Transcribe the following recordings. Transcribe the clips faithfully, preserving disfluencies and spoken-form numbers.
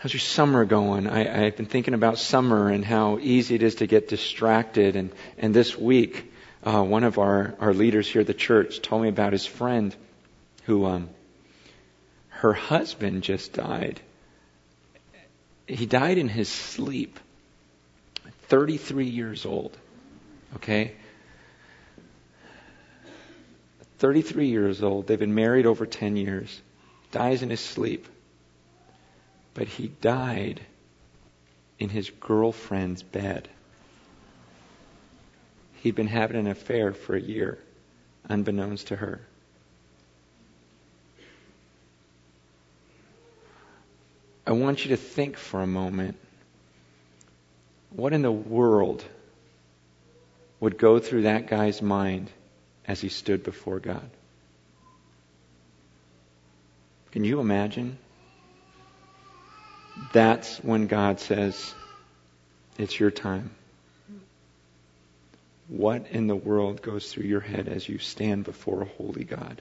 How's your summer going? I, I've been thinking about summer and how easy it is to get distracted. And, and this week, uh, one of our, our leaders here at the church told me about his friend who, um, her husband just died. He died in his sleep. thirty-three years old. Okay? thirty-three years old. They've been married over ten years. Dies in his sleep. But he died in his girlfriend's bed. He'd been having an affair for a year, unbeknownst to her. I want you to think for a moment, what in the world would go through that guy's mind as he stood before God? Can you imagine? That's when God says, it's your time. What in the world goes through your head as you stand before a holy God?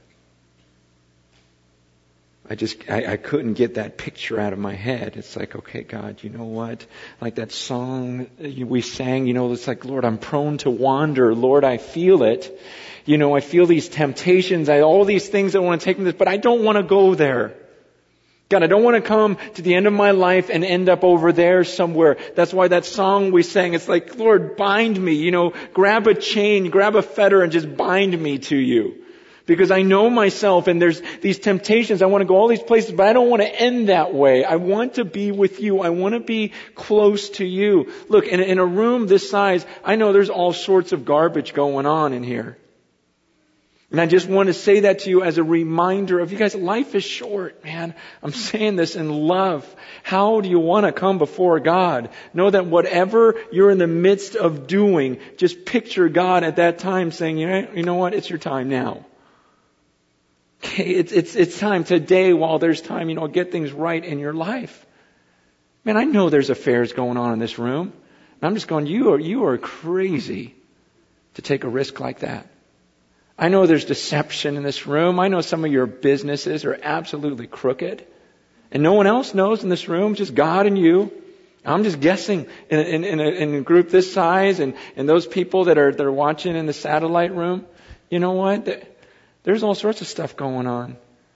I just, I, I couldn't get that picture out of my head. It's like, okay, God, you know what? Like that song we sang, you know, it's like, Lord, I'm prone to wander. Lord, I feel it. You know, I feel these temptations. I, all these things that want to take me this, but I don't want to go there. God, I don't want to come to the end of my life and end up over there somewhere. That's why that song we sang, it's like, Lord, bind me, you know, grab a chain, grab a fetter and just bind me to you. Because I know myself and there's these temptations. I want to go all these places, but I don't want to end that way. I want to be with you. I want to be close to you. Look, in, in a room this size, I know there's all sorts of garbage going on in here. And I just want to say that to you as a reminder of you guys, life is short, man. I'm saying this in love. How do you want to come before God? Know that whatever you're in the midst of doing, just picture God at that time saying, you know, you know what? It's your time now. Okay, it's, it's, it's time today while there's time, you know, get things right in your life. Man, I know there's affairs going on in this room. And I'm just going, you are, you are crazy to take a risk like that. I know there's deception in this room. I know some of your businesses are absolutely crooked. And no one else knows in this room, just God and you. I'm just guessing in, in, in, a, in a group this size and, and those people that are, that are watching in the satellite room. You know what? There's all sorts of stuff going on.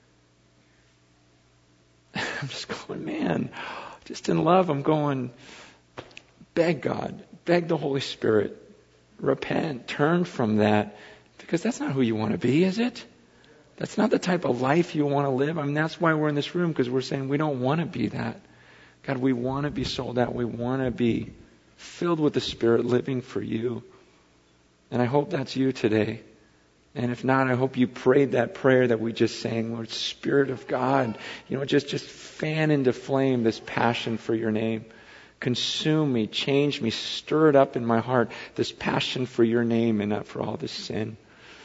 I'm just going, man, just in love, I'm going, beg God, beg the Holy Spirit, repent, turn from that. Because that's not who you want to be, is it? That's not the type of life you want to live. I mean, that's why we're in this room, because we're saying we don't want to be that. God, we want to be sold out. We want to be filled with the Spirit, living for you. And I hope that's you today. And if not, I hope you prayed that prayer that we just sang, Lord, Spirit of God, you know, just, just fan into flame this passion for your name. Consume me, change me, stir it up in my heart, this passion for your name and not for all this sin.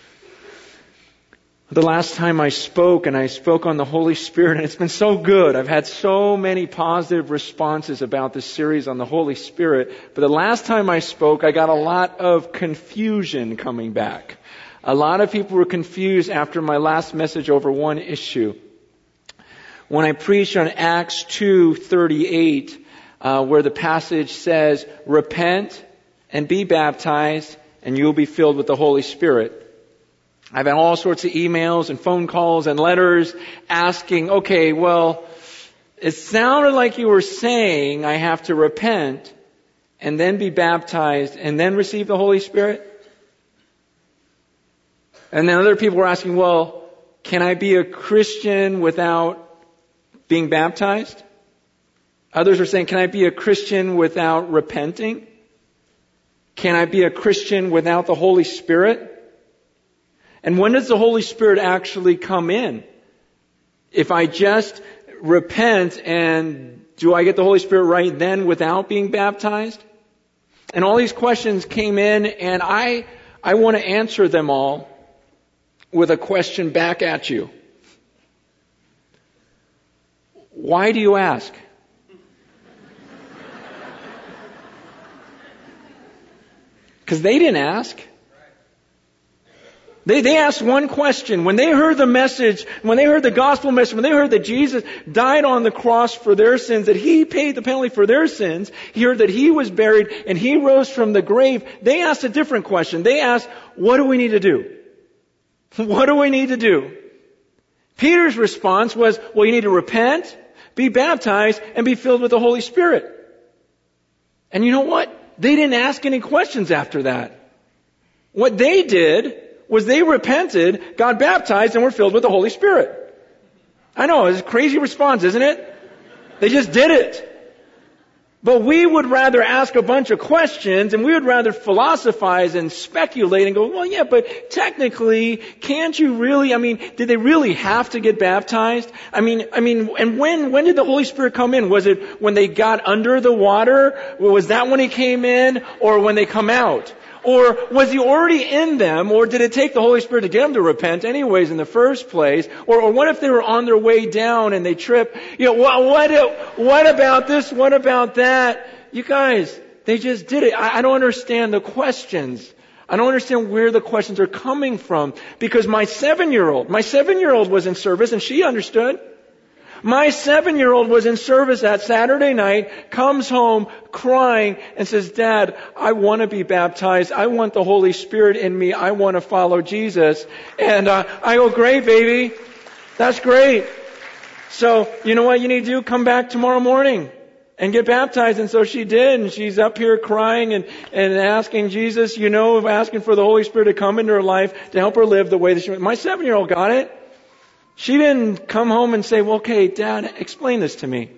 The last time I spoke, and I spoke on the Holy Spirit, and it's been so good. I've had so many positive responses about this series on the Holy Spirit. But the last time I spoke, I got a lot of confusion coming back. A lot of people were confused after my last message over one issue. When I preached on Acts two thirty-eight, uh, where the passage says, repent and be baptized, and you'll be filled with the Holy Spirit. I've had all sorts of emails and phone calls and letters asking, okay, well, it sounded like you were saying I have to repent and then be baptized and then receive the Holy Spirit. And then other people were asking, well, can I be a Christian without being baptized? Others are saying, can I be a Christian without repenting? Can I be a Christian without the Holy Spirit? And when does the Holy Spirit actually come in? If I just repent, and do I get the Holy Spirit right then without being baptized? And all these questions came in, and I, I want to answer them all with a question back at you. Why do you ask? Because they didn't ask. They, they asked one question. When they heard the message, when they heard the gospel message, when they heard that Jesus died on the cross for their sins, that He paid the penalty for their sins, He heard that He was buried and He rose from the grave, they asked a different question. They asked, what do we need to do? What do we need to do? Peter's response was, well, you need to repent, be baptized, and be filled with the Holy Spirit. And you know what? They didn't ask any questions after that. What they did was they repented, got baptized, and were filled with the Holy Spirit. I know, it's a crazy response, isn't it? They just did it. But we would rather ask a bunch of questions, and we would rather philosophize and speculate and go, well, yeah, but technically, can't you really, I mean, did they really have to get baptized? I mean, I mean, and when, when did the Holy Spirit come in? Was it when they got under the water? Was that when He came in? Or when they come out? Or was He already in them? Or did it take the Holy Spirit to get them to repent anyways in the first place? Or, or what if they were on their way down and they trip? You know, what, what, what about this? What about that? You guys, they just did it. I, I don't understand the questions. I don't understand where the questions are coming from. Because my seven-year-old, my seven-year-old was in service and she understood. My seven-year-old was in service that Saturday night, comes home crying and says, Dad, I want to be baptized. I want the Holy Spirit in me. I want to follow Jesus. And uh, I go, great, baby. That's great. So, you know what you need to do? Come back tomorrow morning and get baptized. And so she did. And she's up here crying and, and asking Jesus, you know, asking for the Holy Spirit to come into her life to help her live the way that she wants. My seven-year-old got it. She didn't come home and say, well, okay, Dad, explain this to me.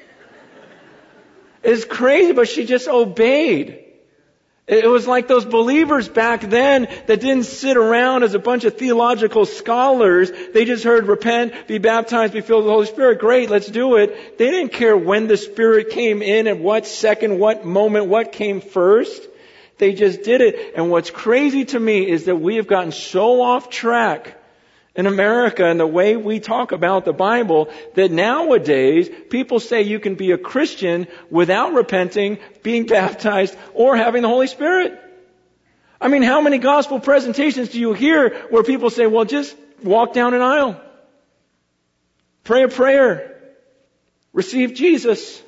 It's crazy, but she just obeyed. It was like those believers back then that didn't sit around as a bunch of theological scholars. They just heard, repent, be baptized, be filled with the Holy Spirit. Great, let's do it. They didn't care when the Spirit came in and what second, what moment, what came first. They just did it. And what's crazy to me is that we have gotten so off track in America and the way we talk about the Bible that nowadays people say you can be a Christian without repenting, being baptized, or having the Holy Spirit. I mean, how many gospel presentations do you hear where people say, well, just walk down an aisle, pray a prayer, receive Jesus?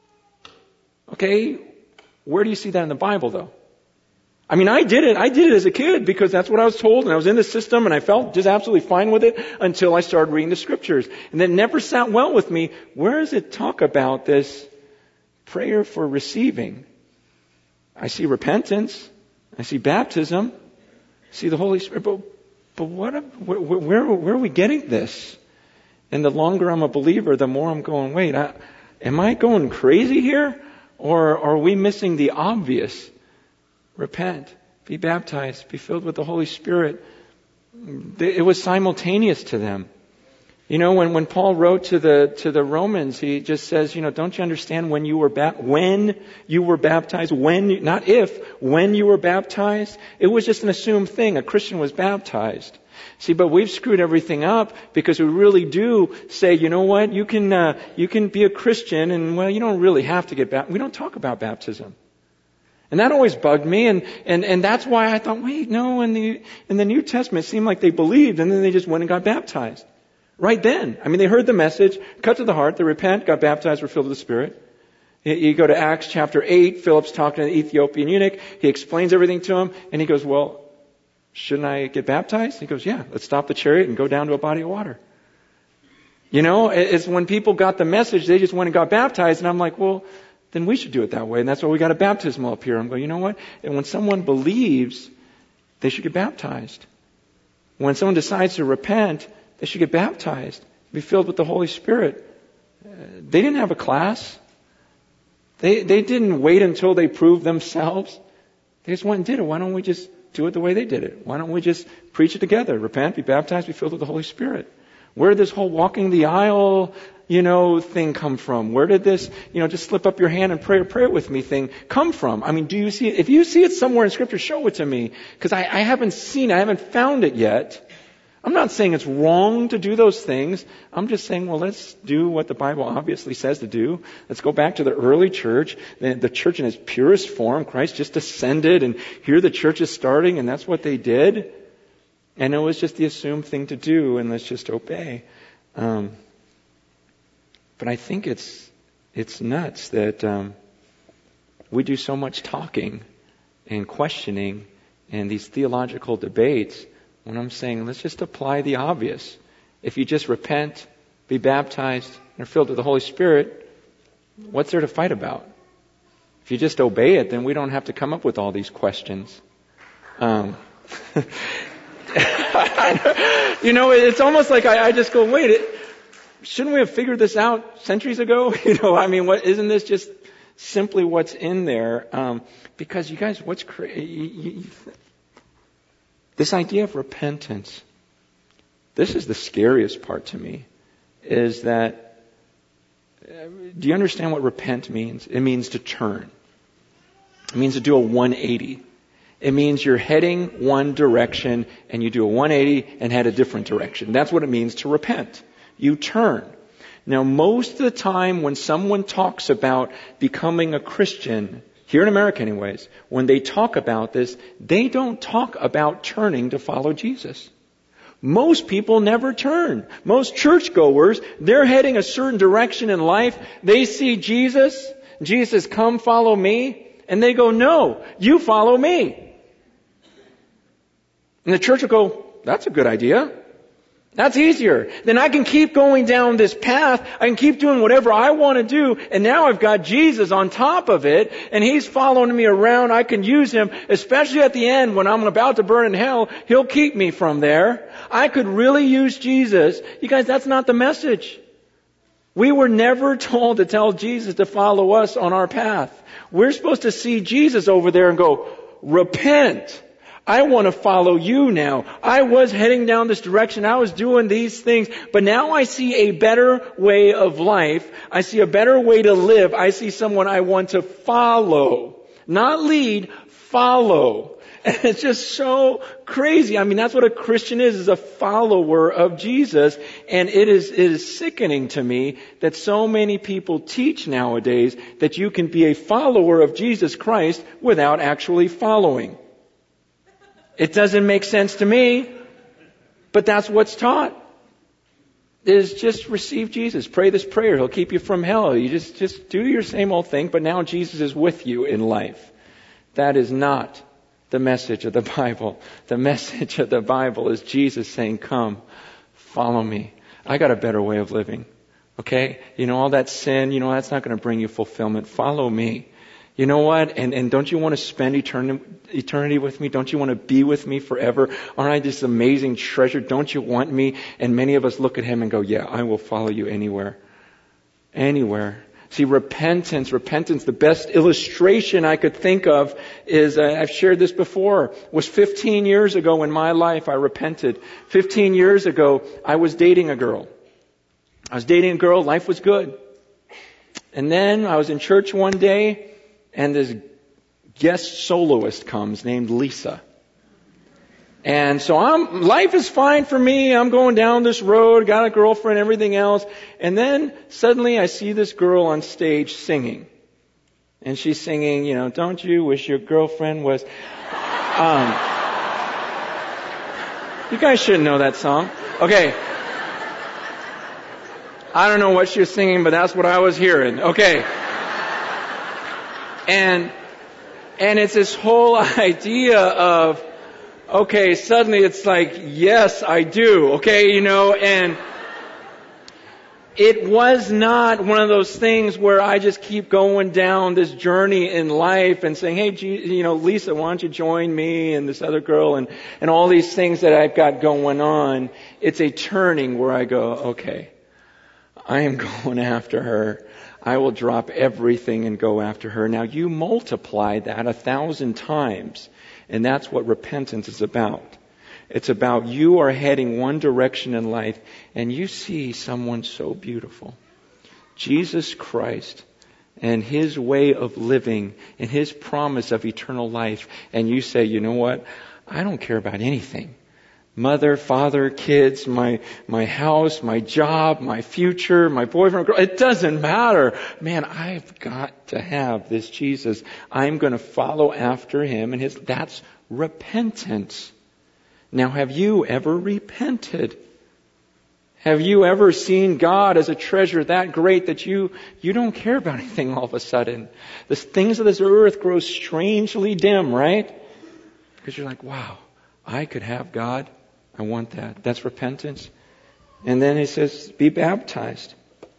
Okay, where do you see that in the Bible though? I mean, I did it. I did it as a kid because that's what I was told, and I was in the system, and I felt just absolutely fine with it until I started reading the Scriptures. And it never sat well with me. Where does it talk about this prayer for receiving? I see repentance. I see baptism. I see the Holy Spirit. But, but what? Where, where, where are we getting this? And the longer I'm a believer, the more I'm going, wait, I, am I going crazy here? Or are we missing the obvious? Repent, be baptized, be filled with the Holy Spirit. It was simultaneous to them. You know, when, when Paul wrote to the to the Romans, he just says, you know, don't you understand when you were ba- when you were baptized, when you, not if, when you were baptized? It was just an assumed thing. A Christian was baptized. See, but we've screwed everything up because we really do say, you know what, you can uh, you can be a Christian, and well, you don't really have to get baptized. We don't talk about baptism. And that always bugged me, and, and, and that's why I thought, wait, no, in the, in the New Testament it seemed like they believed, and then they just went and got baptized. Right then. I mean, they heard the message, cut to the heart, they repent, got baptized, were filled with the Spirit. You go to Acts chapter eight, Philip's talking to the Ethiopian eunuch, he explains everything to him, and he goes, well, shouldn't I get baptized? He goes, yeah, let's stop the chariot and go down to a body of water. You know, it's when people got the message, they just went and got baptized, and I'm like, well, then we should do it that way. And that's why we got a baptismal up here. I'm going, you know what? And when someone believes, they should get baptized. When someone decides to repent, they should get baptized, be filled with the Holy Spirit. Uh, they didn't have a class. They they didn't wait until they proved themselves. They just went and did it. Why don't we just do it the way they did it? Why don't we just preach it together? Repent, be baptized, be filled with the Holy Spirit. Where did this whole walking the aisle, you know, thing come from? Where did this, you know, just slip up your hand and pray a prayer with me thing come from? I mean, do you see it? If you see it somewhere in Scripture, show it to me. Because I, I haven't seen it. I haven't found it yet. I'm not saying it's wrong to do those things. I'm just saying, well, let's do what the Bible obviously says to do. Let's go back to the early church, the, the church in its purest form. Christ just ascended, and here the church is starting, and that's what they did. And it was just the assumed thing to do, and let's just obey. Um, but I think it's it's nuts that um, we do so much talking and questioning and these theological debates when I'm saying, let's just apply the obvious. If you just repent, be baptized, and are filled with the Holy Spirit, what's there to fight about? If you just obey it, then we don't have to come up with all these questions. Um, you know, it's almost like I, I just go, wait, it, shouldn't we have figured this out centuries ago? You know, I mean, what, isn't this just simply what's in there? Um, because you guys, what's crazy? This idea of repentance, this is the scariest part to me, is that, uh, do you understand what repent means? It means to turn. It means to do a one eighty. It means you're heading one direction and you do a one eighty and head a different direction. That's what it means to repent. You turn. Now, most of the time when someone talks about becoming a Christian, here in America anyways, when they talk about this, they don't talk about turning to follow Jesus. Most people never turn. Most churchgoers, they're heading a certain direction in life. They see Jesus. Jesus, come follow me. And they go, no, you follow me. And the church will go, that's a good idea. That's easier. Then I can keep going down this path. I can keep doing whatever I want to do. And now I've got Jesus on top of it. And He's following me around. I can use Him, especially at the end when I'm about to burn in hell. He'll keep me from there. I could really use Jesus. You guys, that's not the message. We were never told to tell Jesus to follow us on our path. We're supposed to see Jesus over there and go, repent. I want to follow you now. I was heading down this direction. I was doing these things. But now I see a better way of life. I see a better way to live. I see someone I want to follow. Not lead, follow. And it's just so crazy. I mean, that's what a Christian is, is a follower of Jesus. And it is, it is sickening to me that so many people teach nowadays that you can be a follower of Jesus Christ without actually following. It doesn't make sense to me, but that's what's taught. Is just receive Jesus. Pray this prayer. He'll keep you from hell. You just, just do your same old thing, but now Jesus is with you in life. That is not the message of the Bible. The message of the Bible is Jesus saying, come, follow me. I got a better way of living. Okay? You know, all that sin, you know, that's not going to bring you fulfillment. Follow me. You know what? And, and don't you want to spend eternity, eternity with me? Don't you want to be with me forever? Aren't I this amazing treasure? Don't you want me? And many of us look at Him and go, yeah, I will follow you anywhere. Anywhere. See, repentance, repentance, the best illustration I could think of is, uh, I've shared this before, was fifteen years ago in my life I repented. fifteen years ago, I was dating a girl. I was dating a girl, life was good. And then I was in church one day, and this guest soloist comes named Lisa. And so I'm, life is fine for me. I'm going down this road, got a girlfriend, everything else. And then suddenly I see this girl on stage singing. And she's singing, you know, don't you wish your girlfriend was... Um, you guys shouldn't know that song. Okay. I don't know what she was singing, but that's what I was hearing. Okay. And, and it's this whole idea of, okay, suddenly it's like, yes, I do. Okay, you know, and it was not one of those things where I just keep going down this journey in life and saying, hey, you know, Lisa, why don't you join me and this other girl and, and all these things that I've got going on. It's a turning where I go, okay, I am going after her. I will drop everything and go after her. Now you multiply that a thousand times. And that's what repentance is about. It's about you are heading one direction in life and you see someone so beautiful. Jesus Christ and His way of living and His promise of eternal life. And you say, you know what? I don't care about anything. Mother, father, kids, my, my house, my job, my future, my boyfriend, girl. It doesn't matter. Man, I've got to have this Jesus. I'm going to follow after Him and His, that's repentance. Now, have you ever repented? Have you ever seen God as a treasure that great that you, you don't care about anything all of a sudden? The things of this earth grow strangely dim, right? Because you're like, wow, I could have God. I want that. That's repentance. And then he says, be baptized.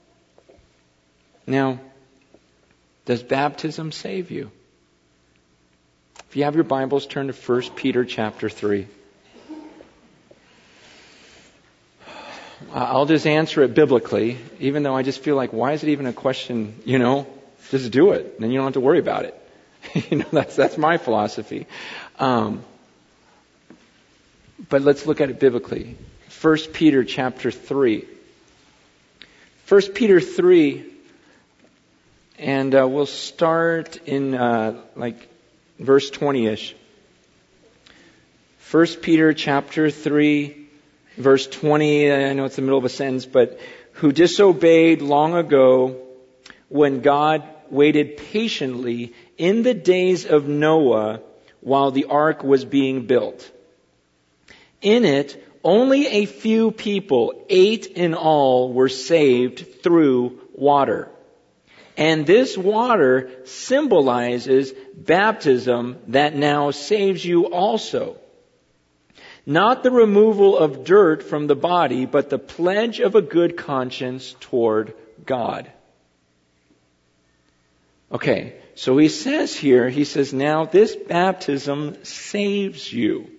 Now, does baptism save you? If you have your Bibles, turn to First Peter chapter three. I'll just answer it biblically, even though I just feel like, why is it even a question, you know? Just do it, and then you don't have to worry about it. you know, that's that's my philosophy. Um, but let's look at it biblically. First Peter chapter three. First Peter three, and uh, we'll start in uh, like verse twenty-ish. First Peter chapter three, verse twenty, I know it's the middle of a sentence, but who disobeyed long ago when God waited patiently in the days of Noah while the ark was being built. In it, only a few people, eight in all, were saved through water. And this water symbolizes baptism that now saves you also. Not the removal of dirt from the body, but the pledge of a good conscience toward God. Okay, so he says here, he says, now this baptism saves you.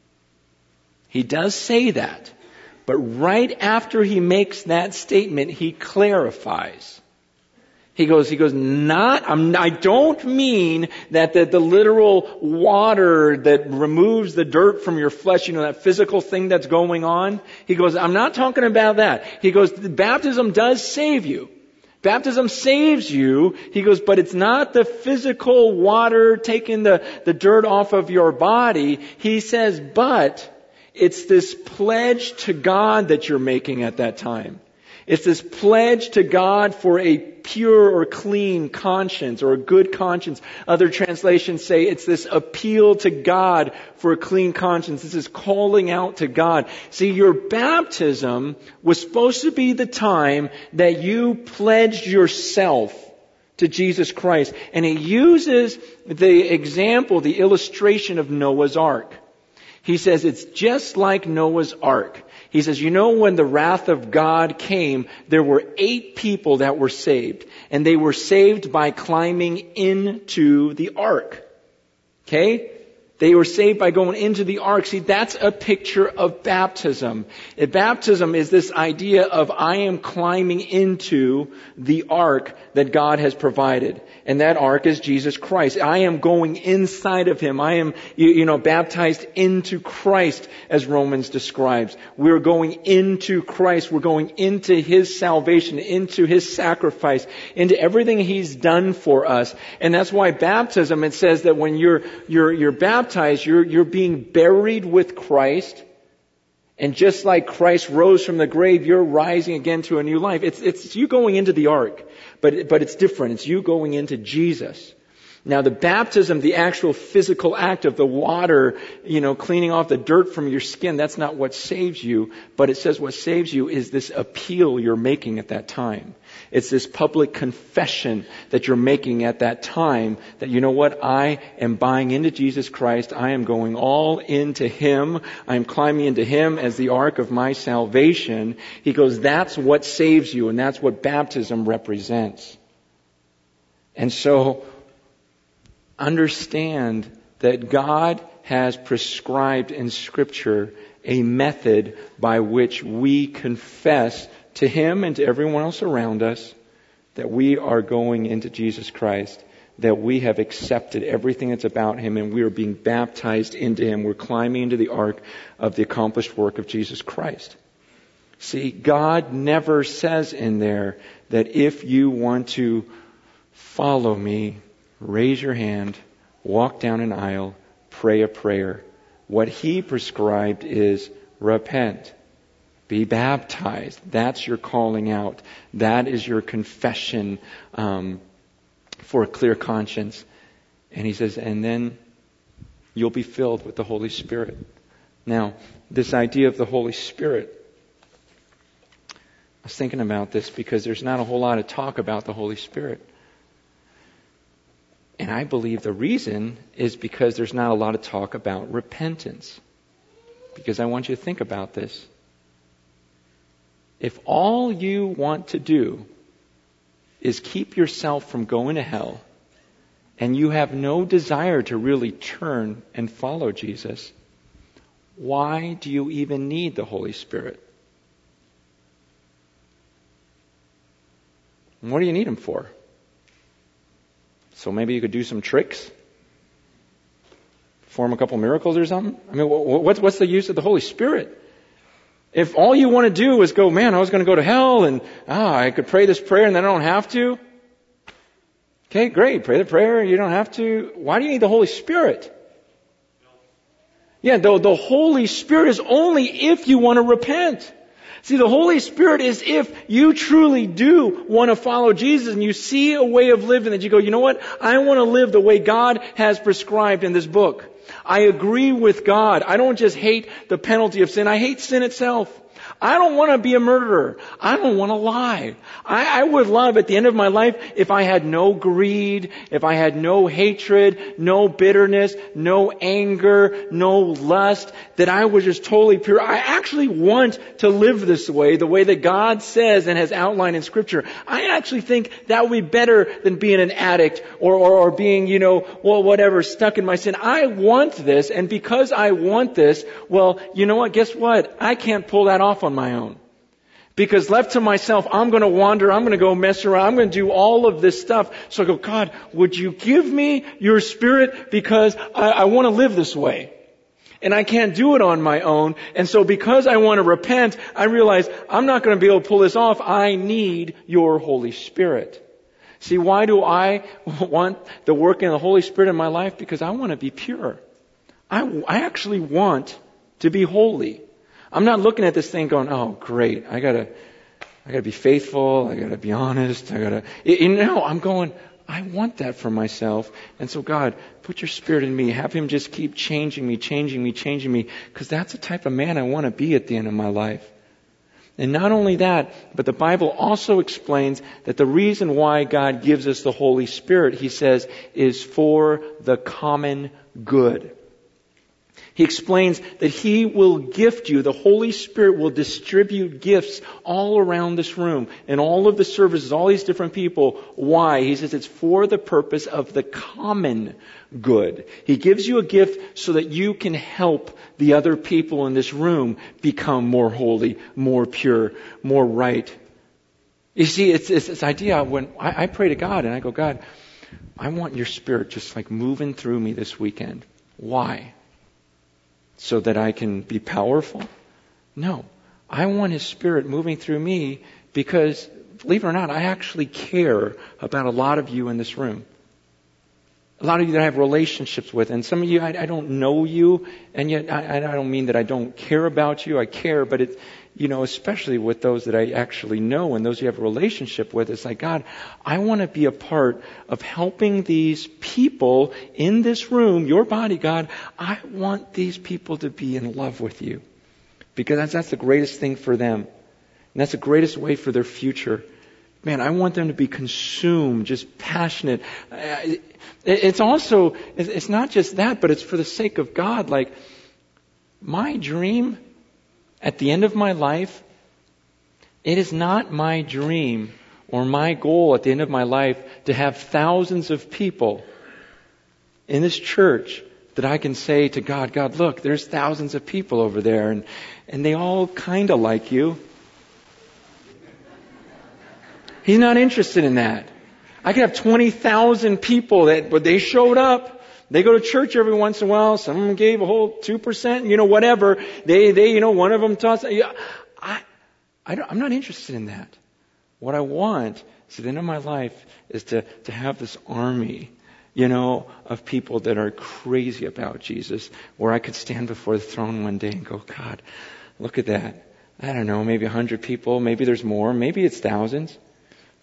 He does say that. But right after he makes that statement, he clarifies. He goes, he goes, not, I'm, I don't mean that the, the literal water that removes the dirt from your flesh, you know, that physical thing that's going on. He goes, I'm not talking about that. He goes, baptism does save you. Baptism saves you. He goes, but it's not the physical water taking the, the dirt off of your body. He says, but it's this pledge to God that you're making at that time. It's this pledge to God for a pure or clean conscience or a good conscience. Other translations say it's this appeal to God for a clean conscience. This is calling out to God. See, your baptism was supposed to be the time that you pledged yourself to Jesus Christ. And he uses the example, the illustration of Noah's Ark. He says it's just like Noah's Ark. He says, you know, when the wrath of God came, there were eight people that were saved. And they were saved by climbing into the ark. Okay? They were saved by going into the ark. See, that's a picture of baptism. And baptism is this idea of I am climbing into the ark that God has provided. And that ark is Jesus Christ. I am going inside of Him. I am, you, you know, baptized into Christ, as Romans describes. We're going into Christ. We're going into His salvation, into His sacrifice, into everything He's done for us. And that's why baptism, it says that when you're, you're, you're baptized, You're, you're being buried with Christ. And just like Christ rose from the grave, you're rising again to a new life. It's, it's you going into the ark, but, but it's different. It's you going into Jesus. Now the baptism, the actual physical act of the water, you know, cleaning off the dirt from your skin, that's not what saves you. But it says what saves you is this appeal you're making at that time. It's this public confession that you're making at that time that, you know what, I am buying into Jesus Christ. I am going all into Him. I am climbing into Him as the ark of my salvation. He goes, that's what saves you, and that's what baptism represents. And so, understand that God has prescribed in Scripture a method by which we confess to Him and to everyone else around us that we are going into Jesus Christ, that we have accepted everything that's about Him, and we are being baptized into Him. We're climbing into the ark of the accomplished work of Jesus Christ. See, God never says in there that if you want to follow me, raise your hand, walk down an aisle, pray a prayer. What He prescribed is repent. Be baptized. That's your calling out. That is your confession um, for a clear conscience. And He says, and then you'll be filled with the Holy Spirit. Now, this idea of the Holy Spirit, I was thinking about this because there's not a whole lot of talk about the Holy Spirit. And I believe the reason is because there's not a lot of talk about repentance. Because I want you to think about this. If all you want to do is keep yourself from going to hell, and you have no desire to really turn and follow Jesus, why do you even need the Holy Spirit? And what do you need Him for? So maybe you could do some tricks? Perform a couple miracles or something? I mean, what's, what's the use of the Holy Spirit? If all you want to do is go, man, I was going to go to hell and ah, I could pray this prayer and then I don't have to. Okay, great. Pray the prayer. You don't have to. Why do you need the Holy Spirit? Yeah, the, the Holy Spirit is only if you want to repent. See, the Holy Spirit is if you truly do want to follow Jesus and you see a way of living that you go, you know what? I want to live the way God has prescribed in this book. I agree with God. I don't just hate the penalty of sin. I hate sin itself. I don't want to be a murderer. I don't want to lie. I, I would love at the end of my life if I had no greed, if I had no hatred, no bitterness, no anger, no lust, that I was just totally pure. I actually want to live this way, the way that God says and has outlined in Scripture. I actually think that would be better than being an addict or, or, or being, you know, well, whatever, stuck in my sin. I want this, and because I want this, well, you know what? Guess what? I can't pull that off on my own. Because left to myself, I'm going to wander, I'm going to go mess around, I'm going to do all of this stuff. So I go, God, would you give me your Spirit because I, I want to live this way. And I can't do it on my own. And so because I want to repent, I realize I'm not going to be able to pull this off. I need your Holy Spirit. See, why do I want the working of the Holy Spirit in my life? Because I want to be pure. I, I actually want to be holy. I'm not looking at this thing going, oh, great, I gotta, I gotta be faithful, I gotta be honest, I gotta, you know, I'm going, I want that for myself. And so God, put your Spirit in me, have Him just keep changing me, changing me, changing me, because that's the type of man I want to be at the end of my life. And not only that, but the Bible also explains that the reason why God gives us the Holy Spirit, He says, is for the common good. He explains that He will gift you, the Holy Spirit will distribute gifts all around this room and all of the services, all these different people. Why? He says it's for the purpose of the common good. He gives you a gift so that you can help the other people in this room become more holy, more pure, more right. You see, it's, it's this idea when I, I pray to God and I go, God, I want your Spirit just like moving through me this weekend. Why? So that I can be powerful? No. I want His Spirit moving through me because, believe it or not, I actually care about a lot of you in this room. A lot of you that I have relationships with, and some of you, I, I don't know you, and yet I, I don't mean that I don't care about you. I care, but it's, you know, especially with those that I actually know and those you have a relationship with, it's like, God, I want to be a part of helping these people in this room, your body, God. I want these people to be in love with you because that's, that's the greatest thing for them. And that's the greatest way for their future. Man, I want them to be consumed, just passionate. It's also, it's not just that, but it's for the sake of God. Like, my dream at the end of my life, it is not my dream or my goal at the end of my life to have thousands of people in this church that I can say to God, God, look, there's thousands of people over there and, and they all kind of like you. He's not interested in that. I could have twenty thousand people that, but they showed up. They go to church every once in a while. Some of them gave a whole two percent, you know, whatever. They, they, you know, one of them taught. I, I don't, I'm not interested in that. What I want is at the end of my life is to, to have this army, you know, of people that are crazy about Jesus, where I could stand before the throne one day and go, God, look at that. I don't know, maybe a hundred people, maybe there's more, maybe it's thousands.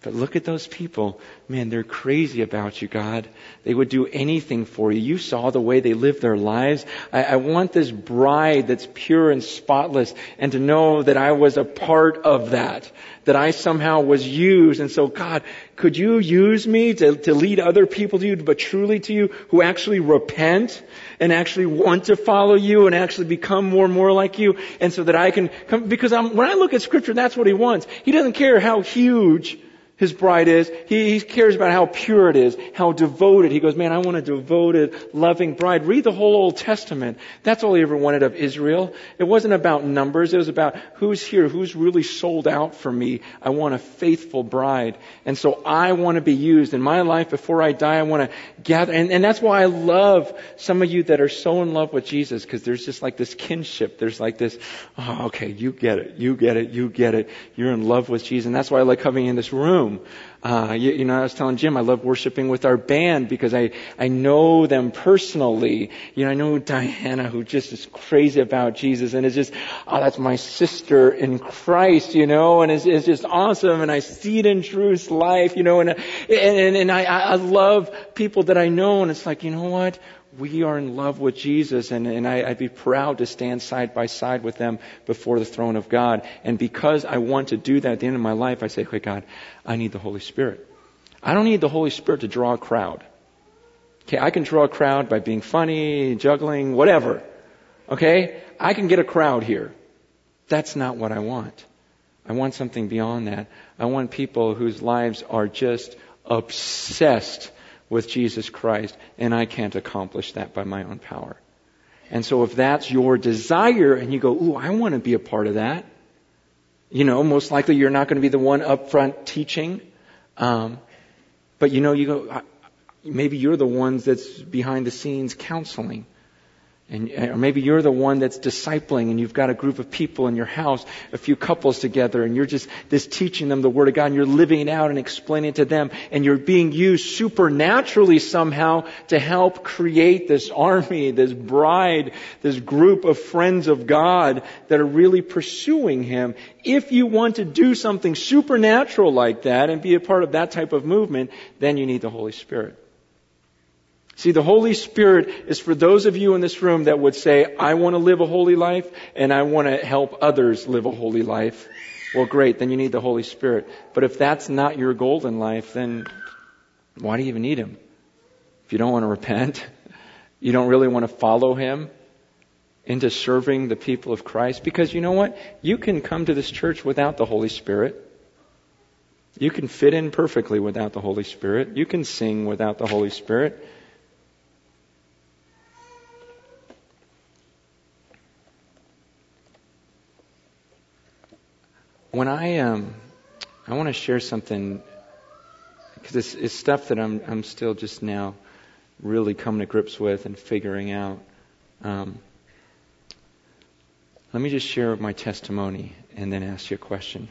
But look at those people. Man, they're crazy about you, God. They would do anything for you. You saw the way they lived their lives. I, I want this bride that's pure and spotless, and to know that I was a part of that. That I somehow was used. And so, God, could you use me to, to lead other people to you, but truly to you, who actually repent and actually want to follow you and actually become more and more like you, and so that I can come, because I'm, when I look at Scripture, that's what He wants. He doesn't care how huge His bride is. He, he cares about how pure it is, how devoted. He goes, man, I want a devoted, loving bride. Read the whole Old Testament. That's all He ever wanted of Israel. It wasn't about numbers. It was about who's here, who's really sold out for me. I want a faithful bride. And so I want to be used in my life before I die. I want to gather. And, and that's why I love some of you that are so in love with Jesus, because there's just like this kinship. There's like this, oh, okay, you get it, you get it, you get it. You're in love with Jesus. And that's why I like coming in this room. Uh, you, you know, I was telling Jim, I love worshiping with our band because I, I know them personally. You know, I know Diana, who just is crazy about Jesus, and it's just, oh, that's my sister in Christ, you know, and it's, it's just awesome, and I see it in Drew's life, you know, and, and, and I, I love people that I know, and it's like, you know what? We are in love with Jesus, and, and I, I'd be proud to stand side by side with them before the throne of God. And because I want to do that at the end of my life, I say, okay, God, I need the Holy Spirit. I don't need the Holy Spirit to draw a crowd. Okay, I can draw a crowd by being funny, juggling, whatever. Okay? I can get a crowd here. That's not what I want. I want something beyond that. I want people whose lives are just obsessed with Jesus Christ, and I can't accomplish that by my own power. And so if that's your desire, and you go, ooh, I want to be a part of that, you know, most likely you're not going to be the one up front teaching, um, but you know, you go, maybe you're the ones that's behind the scenes counseling. And, or maybe you're the one that's discipling, and you've got a group of people in your house, a few couples together, and you're just this teaching them the Word of God, and you're living it out and explaining it to them, and you're being used supernaturally somehow to help create this army, this bride, this group of friends of God that are really pursuing Him. If you want to do something supernatural like that and be a part of that type of movement, then you need the Holy Spirit. See, the Holy Spirit is for those of you in this room that would say, I want to live a holy life and I want to help others live a holy life. Well, great, then you need the Holy Spirit. But if that's not your goal in life, then why do you even need Him? If you don't want to repent, you don't really want to follow Him into serving the people of Christ. Because you know what? You can come to this church without the Holy Spirit. You can fit in perfectly without the Holy Spirit. You can sing without the Holy Spirit. When I um, I want to share something, because it's, it's stuff that I'm I'm still just now really coming to grips with and figuring out. Um, let me just share my testimony and then ask you a question.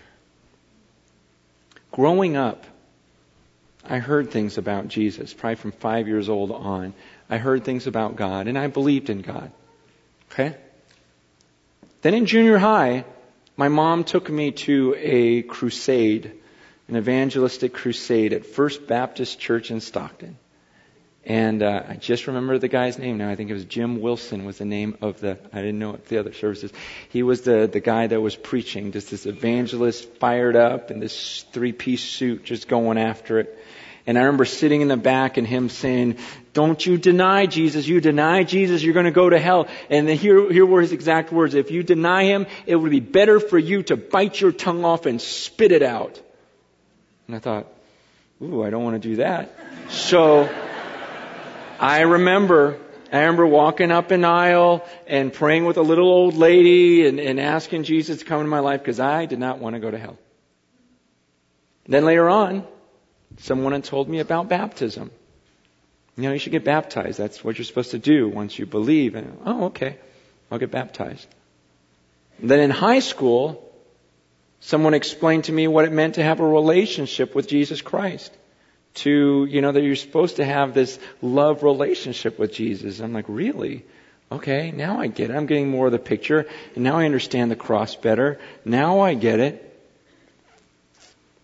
Growing up, I heard things about Jesus, probably from five years old on. I heard things about God, and I believed in God. Okay? Then in junior high, my mom took me to a crusade, an evangelistic crusade at First Baptist Church in Stockton. And uh, I just remember the guy's name now. I think it was Jim Wilson was the name of the, I didn't know the other services. He was the, the guy that was preaching, just this evangelist fired up in this three-piece suit just going after it. And I remember sitting in the back and him saying, don't you deny Jesus. You deny Jesus, you're going to go to hell. And then here, here were his exact words. If you deny Him, it would be better for you to bite your tongue off and spit it out. And I thought, ooh, I don't want to do that. So I remember, I remember walking up an aisle and praying with a little old lady and, and asking Jesus to come into my life because I did not want to go to hell. Then later on, someone had told me about baptism. You know, you should get baptized. That's what you're supposed to do once you believe. And, oh, okay, I'll get baptized. And then in high school, someone explained to me what it meant to have a relationship with Jesus Christ. To, you know, that you're supposed to have this love relationship with Jesus. I'm like, really? Okay, now I get it. I'm getting more of the picture. And now I understand the cross better. Now I get it.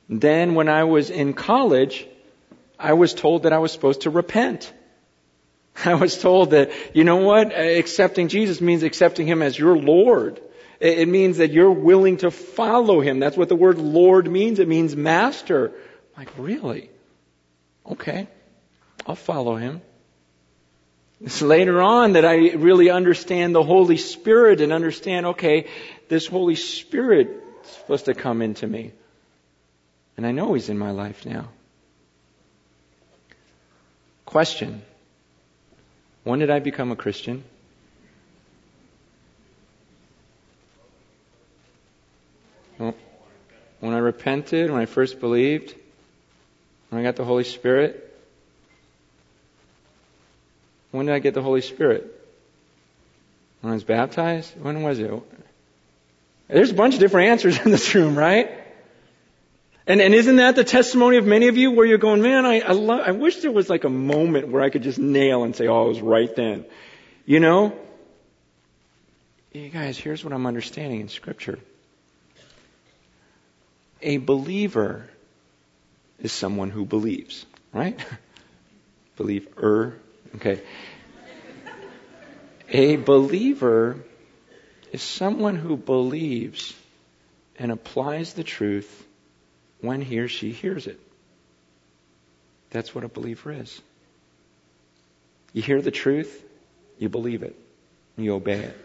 Then when I was in college, I was told that I was supposed to repent. I was told that, you know what, accepting Jesus means accepting Him as your Lord. It means that you're willing to follow Him. That's what the word Lord means. It means master. I'm like, really? Okay, I'll follow Him. It's later on that I really understand the Holy Spirit and understand, okay, this Holy Spirit is supposed to come into me. And I know He's in my life now. Question. When did I become a Christian? Well, when I repented, when I first believed, when I got the Holy Spirit. When did I get the Holy Spirit? When I was baptized? When was it? There's a bunch of different answers in this room, right? And and isn't that the testimony of many of you where you're going, man, I I, love, I wish there was like a moment where I could just nail and say, oh, it was right then. You know? You guys, here's what I'm understanding in Scripture. A believer is someone who believes, right? Believer. Okay. A believer is someone who believes and applies the truth when he or she hears it. That's what a believer is. You hear the truth, you believe it, and you obey it.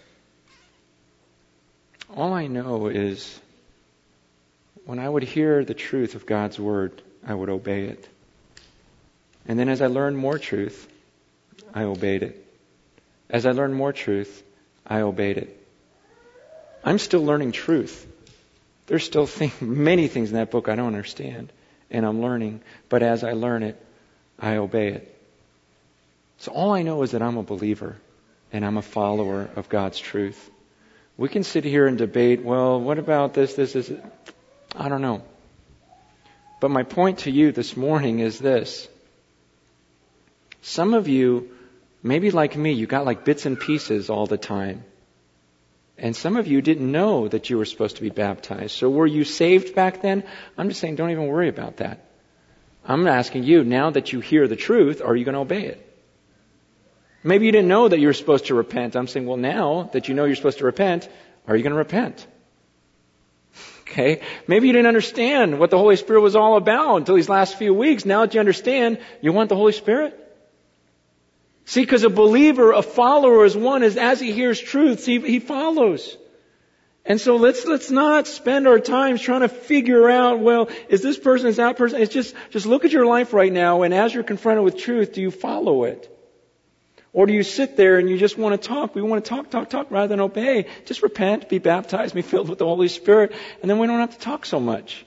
All I know is when I would hear the truth of God's Word, I would obey it. And then as I learned more truth, I obeyed it. As I learned more truth, I obeyed it. I'm still learning truth. There's still thing, many things in that book I don't understand, and I'm learning. But as I learn it, I obey it. So all I know is that I'm a believer, and I'm a follower of God's truth. We can sit here and debate, well, what about this, this, this? I don't know. But my point to you this morning is this. Some of you, maybe like me, you got like bits and pieces all the time. And some of you didn't know that you were supposed to be baptized. So were you saved back then? I'm just saying, don't even worry about that. I'm asking you, now that you hear the truth, are you going to obey it? Maybe you didn't know that you were supposed to repent. I'm saying, well, now that you know you're supposed to repent, are you going to repent? Okay. Maybe you didn't understand what the Holy Spirit was all about until these last few weeks. Now that you understand, you want the Holy Spirit? See, because a believer, a follower is one, is as he hears truth, he, he follows. And so let's, let's not spend our time trying to figure out, well, is this person, is that person? It's just, just look at your life right now, and as you're confronted with truth, do you follow it? Or do you sit there and you just want to talk? We want to talk, talk, talk rather than obey. Just repent, be baptized, be filled with the Holy Spirit, and then we don't have to talk so much.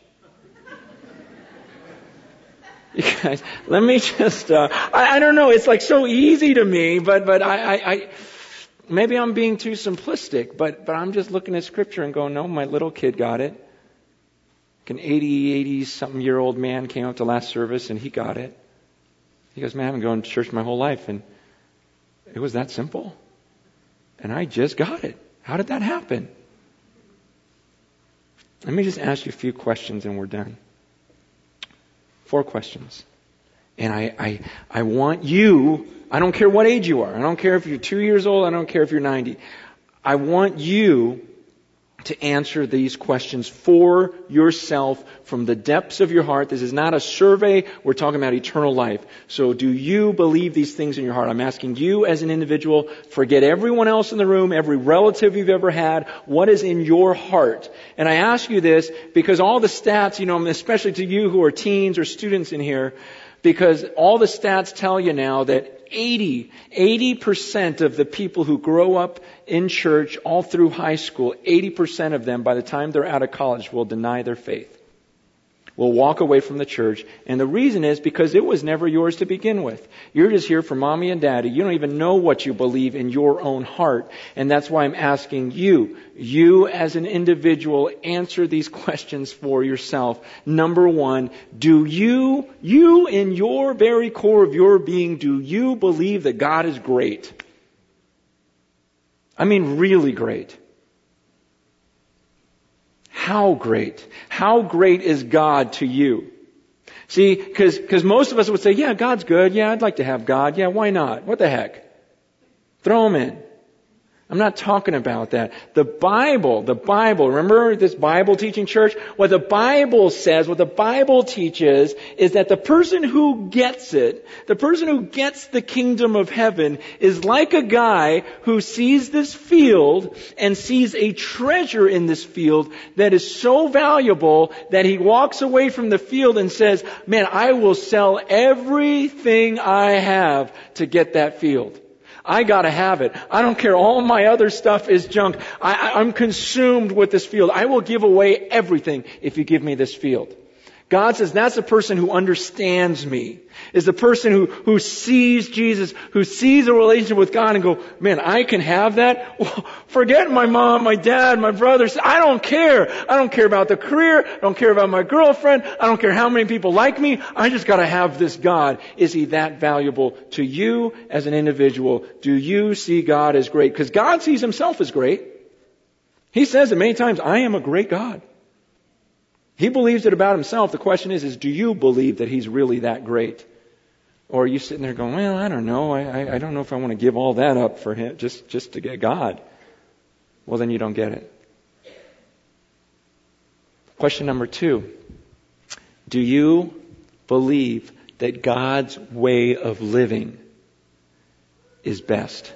You guys, let me just, uh, I, I don't know, it's like so easy to me, but, but I, I, I, maybe I'm being too simplistic, but, but I'm just looking at Scripture and going, no, my little kid got it. Like an eighty, eighty-something year old man came up to last service and he got it. He goes, man, I've been going to church my whole life and it was that simple. And I just got it. How did that happen? Let me just ask you a few questions and we're done. Four questions. And I, I, I want you, I don't care what age you are. I don't care if you're two years old. I don't care if you're ninety. I want you to answer these questions for yourself from the depths of your heart. This is not a survey. We're talking about eternal life. So do you believe these things in your heart? I'm asking you as an individual, forget everyone else in the room, every relative you've ever had. What is in your heart? And I ask you this because all the stats, you know, especially to you who are teens or students in here, because all the stats tell you now that eighty, eighty percent of the people who grow up in church all through high school, eighty percent of them by the time they're out of college will deny their faith. Will walk away from the church. And the reason is because it was never yours to begin with. You're just here for mommy and daddy. You don't even know what you believe in your own heart. And that's why I'm asking you, you as an individual, answer these questions for yourself. Number one, do you, you in your very core of your being, do you believe that God is great? I mean, really great. how great? How great is God to you? See, because because most of us would say, yeah, God's good. Yeah, I'd like to have God. Yeah, why not? What the heck? Throw him in. I'm not talking about that. The Bible, the Bible, remember this Bible teaching church? What the Bible says, what the Bible teaches is that the person who gets it, the person who gets the kingdom of heaven is like a guy who sees this field and sees a treasure in this field that is so valuable that he walks away from the field and says, man, I will sell everything I have to get that field. I gotta have it. I don't care. All my other stuff is junk. I, I, I'm consumed with this field. I will give away everything if you give me this field. God says that's the person who understands me. Is the person who, who sees Jesus, who sees a relationship with God and go, man, I can have that? Well, forget my mom, my dad, my brothers. I don't care. I don't care about the career. I don't care about my girlfriend. I don't care how many people like me. I just gotta have this God. Is He that valuable to you as an individual? Do you see God as great? Because God sees Himself as great. He says it many times, I am a great God. He believes it about Himself. The question is, is do you believe that He's really that great? Or are you sitting there going, well, I don't know. I, I, I don't know if I want to give all that up for Him just, just to get God. Well, then you don't get it. Question number two. Do you believe that God's way of living is best?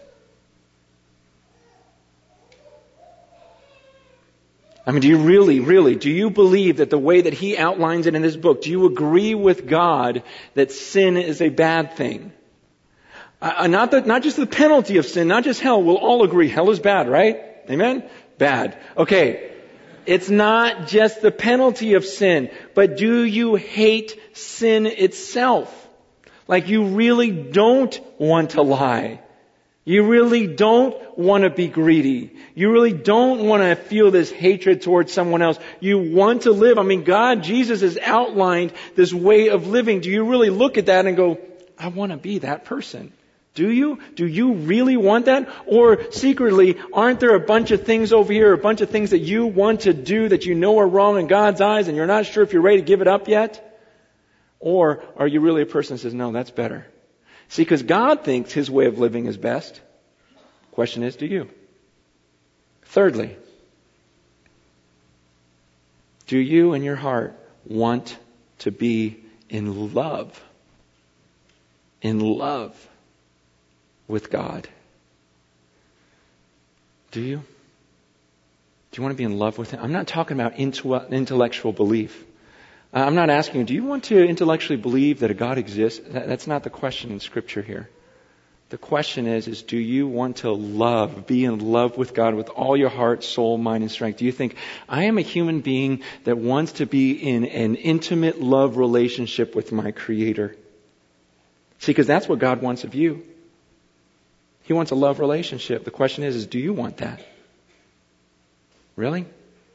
I mean, do you really, really, do you believe that the way that He outlines it in this book, do you agree with God that sin is a bad thing? Uh, not that, not just the penalty of sin, not just hell. We'll all agree hell is bad, right? Amen? Bad. Okay. It's not just the penalty of sin, but do you hate sin itself? Like you really don't want to lie. You really don't want to be greedy. You really don't want to feel this hatred towards someone else. You want to live. I mean, God, Jesus has outlined this way of living. Do you really look at that and go, I want to be that person? Do you? Do you really want that? Or secretly, aren't there a bunch of things over here, a bunch of things that you want to do that you know are wrong in God's eyes and you're not sure if you're ready to give it up yet? Or are you really a person that says, no, that's better? See, because God thinks His way of living is best. Question is, do you? Thirdly, do you in your heart want to be in love? In love with God? Do you? Do you want to be in love with Him? I'm not talking about intellectual belief. I'm not asking you, do you want to intellectually believe that a God exists? That's not the question in Scripture here. The question is, is do you want to love, be in love with God with all your heart, soul, mind, and strength? Do you think, I am a human being that wants to be in an intimate love relationship with my Creator? See, because that's what God wants of you. He wants a love relationship. The question is, is do you want that? Really?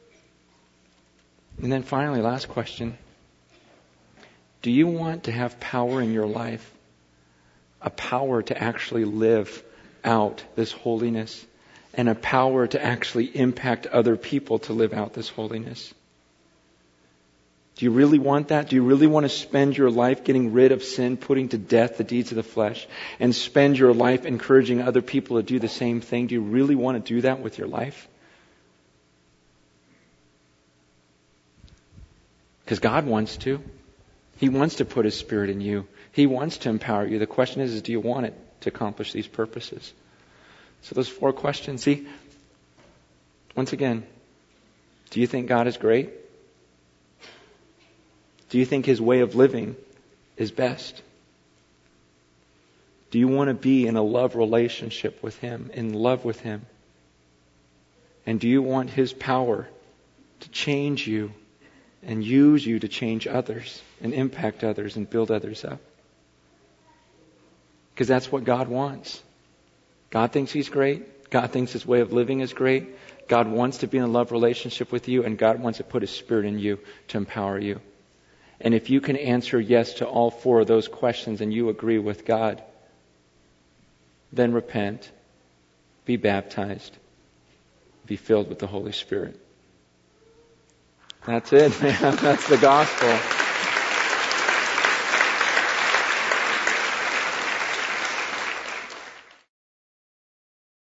And then finally, last question. Do you want to have power in your life? A power to actually live out this holiness and a power to actually impact other people to live out this holiness? Do you really want that? Do you really want to spend your life getting rid of sin, putting to death the deeds of the flesh, and spend your life encouraging other people to do the same thing? Do you really want to do that with your life? Because God wants to. He wants to put His Spirit in you. He wants to empower you. The question is, is do you want it to accomplish these purposes? So those four questions. See, once again, do you think God is great? Do you think His way of living is best? Do you want to be in a love relationship with Him, in love with Him? And do you want His power to change you and use you to change others and impact others and build others up? Because that's what God wants. God thinks He's great. God thinks His way of living is great. God wants to be in a love relationship with you, and God wants to put His Spirit in you to empower you. And if you can answer yes to all four of those questions and you agree with God, then repent, be baptized, be filled with the Holy Spirit. That's it, man. That's the gospel.